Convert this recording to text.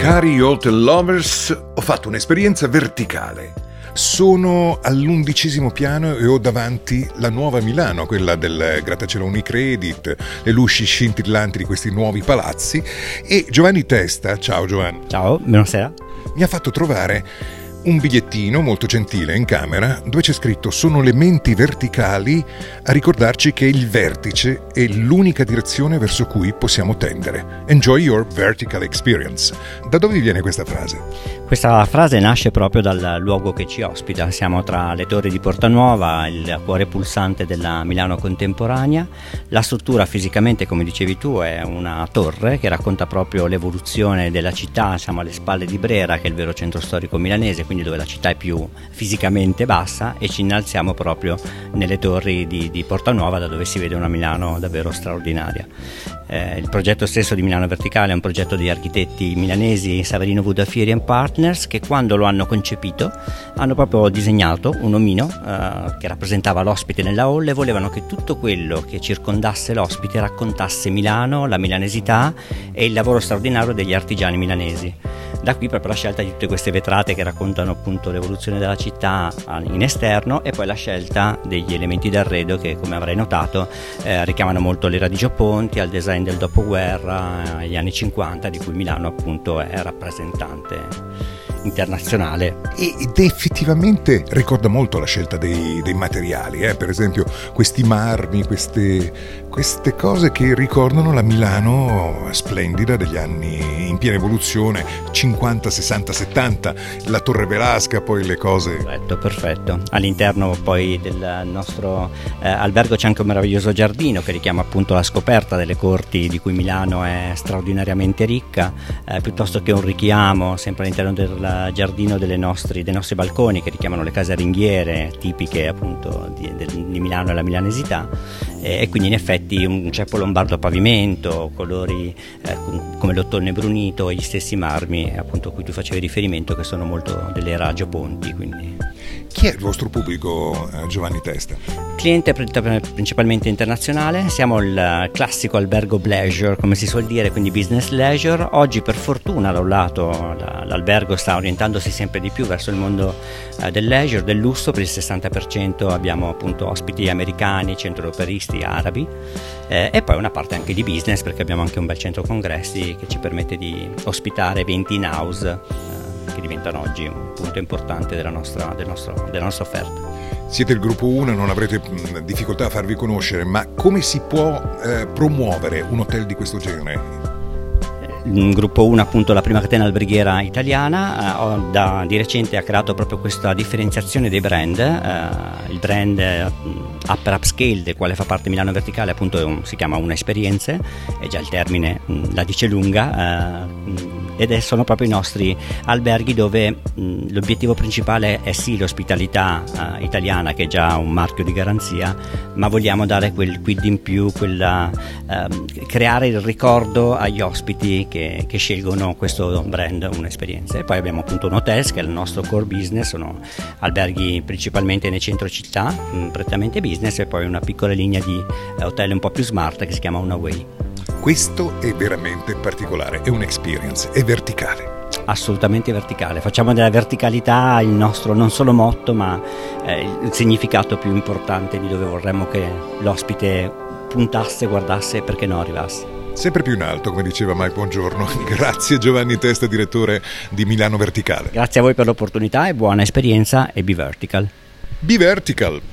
Cari hotel lovers, ho fatto un'esperienza verticale. Sono all'11° piano e ho davanti la nuova Milano, quella del grattacielo Unicredit, le luci scintillanti di questi nuovi palazzi, e Giovanni Testa, ciao Giovanni. Ciao, buonasera. Mi ha fatto trovare un bigliettino molto gentile in camera dove c'è scritto: sono le menti verticali a ricordarci che il vertice è l'unica direzione verso cui possiamo tendere. Enjoy your vertical experience. Da dove viene questa frase? Questa frase nasce proprio dal luogo che ci ospita. Siamo tra le torri di Porta Nuova, il cuore pulsante della Milano contemporanea. La struttura fisicamente, come dicevi tu, è una torre che racconta proprio l'evoluzione della città. Siamo alle spalle di Brera, che è il vero centro storico milanese, quindi dove la città è più fisicamente bassa, e ci innalziamo proprio nelle torri di Porta Nuova, da dove si vede una Milano davvero straordinaria. Il progetto stesso di Milano Verticale è un progetto di architetti milanesi, Saverino Vudaffieri & Partners, che quando lo hanno concepito hanno proprio disegnato un omino che rappresentava l'ospite nella hall, e volevano che tutto quello che circondasse l'ospite raccontasse Milano, la milanesità e il lavoro straordinario degli artigiani milanesi. Da qui proprio la scelta di tutte queste vetrate che raccontano appunto l'evoluzione della città in esterno, e poi la scelta degli elementi d'arredo che, come avrai notato, richiamano molto l'era di Gio Ponti, al design del dopoguerra, agli anni 50, di cui Milano appunto è rappresentante internazionale. Ed effettivamente ricorda molto la scelta dei materiali, per esempio questi marmi, queste cose che ricordano la Milano splendida degli anni in piena evoluzione, 50, 60, 70, la Torre Velasca, poi le cose. Perfetto. All'interno poi del nostro albergo c'è anche un meraviglioso giardino che richiama appunto la scoperta delle corti di cui Milano è straordinariamente ricca, piuttosto che un richiamo sempre all'interno del giardino dei nostri balconi che richiamano le casaringhiere tipiche appunto di Milano e la milanesità, e quindi in effetti un ceppo lombardo a pavimento, colori come l'ottone brunito e gli stessi marmi appunto a cui tu facevi riferimento, che sono molto dell'era Gio Ponti. Quindi chi è il vostro pubblico, Giovanni Testa? Cliente principalmente internazionale. Siamo il classico albergo bleisure, come si suol dire, quindi business leisure. Oggi per fortuna da un lato l'albergo sta orientandosi sempre di più verso il mondo del leisure, del lusso. Per il 60% abbiamo appunto ospiti americani, centroeuropeisti, arabi, e poi una parte anche di business, perché abbiamo anche un bel centro congressi che ci permette di ospitare eventi in house che diventano oggi un punto importante della nostra offerta. Siete il gruppo 1, non avrete difficoltà a farvi conoscere, ma come si può promuovere un hotel di questo genere? Il gruppo 1 appunto la prima catena alberghiera italiana, di recente ha creato proprio questa differenziazizione dei brand. Il brand upper upscale, del quale fa parte Milano Verticale, appunto si chiama Una Esperienze, e già il termine la dice lunga, ed sono proprio i nostri alberghi dove l'obiettivo principale è sì l'ospitalità italiana, che è già un marchio di garanzia, ma vogliamo dare quel quid in più, creare il ricordo agli ospiti che scelgono questo brand, Un'Esperienza. E poi abbiamo appunto un hotels, che è il nostro core business, sono alberghi principalmente nei centro città, prettamente business, e poi una piccola linea di hotel un po' più smart che si chiama Unaway. Questo è veramente particolare, è un'experience, è verticale. Assolutamente verticale. Facciamo della verticalità il nostro non solo motto, ma il significato più importante di dove vorremmo che l'ospite puntasse, guardasse e perché no arrivasse. Sempre più in alto, come diceva Mike Buongiorno. Grazie Giovanni Testa, direttore di Milano Verticale. Grazie a voi per l'opportunità e buona esperienza, e Be Vertical. Be Vertical.